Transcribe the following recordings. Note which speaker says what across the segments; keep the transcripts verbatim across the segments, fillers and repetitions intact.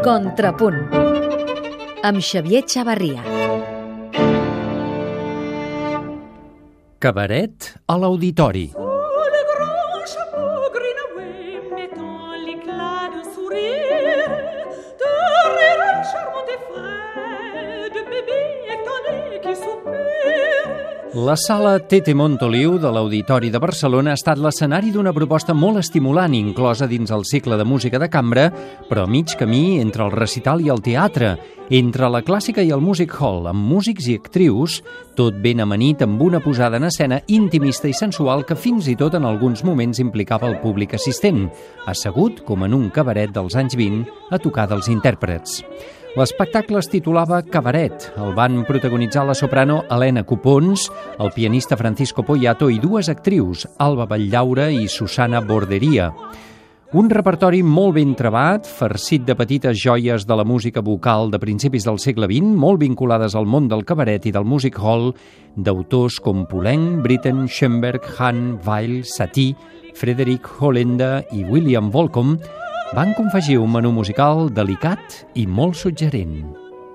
Speaker 1: Contrapunt amb Xavier Chavarria.
Speaker 2: Cabaret a l'auditori. La sala Tete Montoliu de l'Auditori de Barcelona ha estat l'escenari d'una proposta molt estimulant, inclosa dins el cicle de música de cambra, però a mig camí entre el recital i el teatre, entre la clàssica i el music hall, amb músics i actrius, tot ben amanit amb una posada en escena intimista i sensual que fins i tot en alguns moments implicava el públic assistent, assegut, com en un cabaret dels anys vint, a tocar dels intèrprets. L'espectacle es titulava Cabaret. El van protagonitzar la soprano Helena Copons, el pianista Francisco Poyato i dues actrius, Alba Batllaura i Susana Borderia. Un repertori molt ben trebat, farcit de petites joies de la música vocal de principis del segle vint, molt vinculades al món del cabaret i del music hall, d'autors com Poulenc, Britten, Schoenberg, Hahn, Weill, Satie, Frederick Hollender i William Bolcom, van confegir un menú musical delicat i molt suggerent.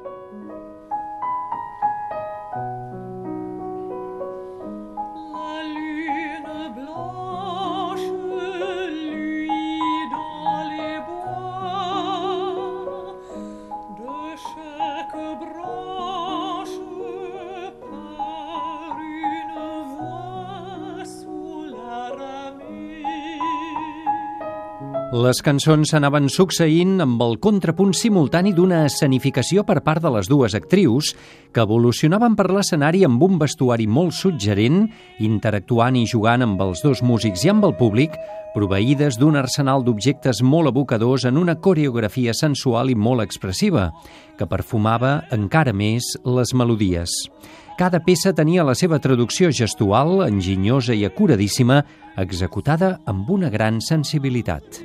Speaker 2: Les cançons s'anaven succeint amb el contrapunt simultani d'una escenificació per part de les dues actrius que evolucionaven per l'escenari amb un vestuari molt suggerent, interactuant i jugant amb els dos músics i amb el públic, proveïdes d'un arsenal d'objectes molt evocadors en una coreografia sensual i molt expressiva, que perfumava encara més les melodies. Cada peça tenia la seva traducció gestual, enginyosa i acuradíssima, executada amb una gran sensibilitat.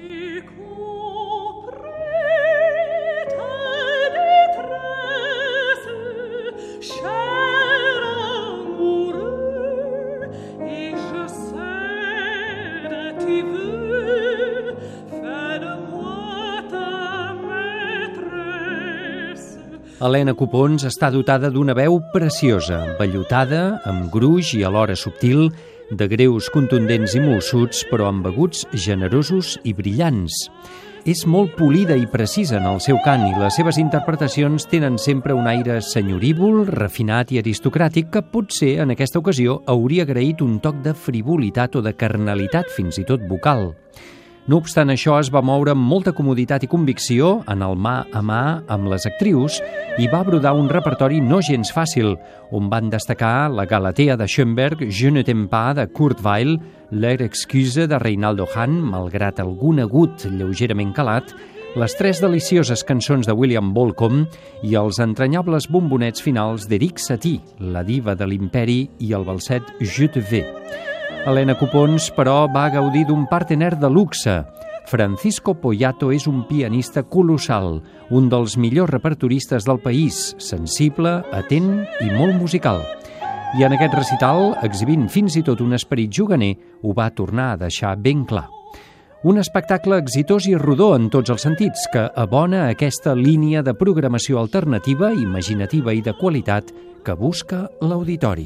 Speaker 2: Helena Copons està dotada d'una veu preciosa, vellutada, amb gruix i alhora subtil, de greus contundents i molsuts, però amb aguts generosos i brillants. És molt polida i precisa en el seu cant i les seves interpretacions tenen sempre un aire senyorívol, refinat i aristocràtic que potser en aquesta ocasió hauria agraït un toc de frivolitat o de carnalitat, fins i tot vocal. No obstant això, es va moure amb molta comoditat i convicció en el mà a mà amb les actrius i va brodar un repertori no gens fàcil, on van destacar la Galatea de Schoenberg, Je ne t'aime pas de Kurt Weill, L'Air Excuse de Reynaldo Hahn, malgrat algun agut lleugerament calat, les tres delicioses cançons de William Bolcom i els entranyables bombonets finals d'Eric Satie, la diva de l'imperi, i el balset Je te veux. Helena Copons, però, va gaudir d'un partener de luxe. Francisco Poyato és un pianista colossal, un dels millors repertoristes del país, sensible, atent i molt musical. I en aquest recital, exhibint fins i tot un esperit juganer, ho va tornar a deixar ben clar. Un espectacle exitós i rodó en tots els sentits, que abona aquesta línia de programació alternativa, imaginativa i de qualitat que busca l'auditori.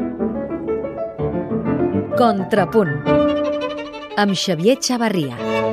Speaker 1: Contrapunt amb Xavier Chavarria.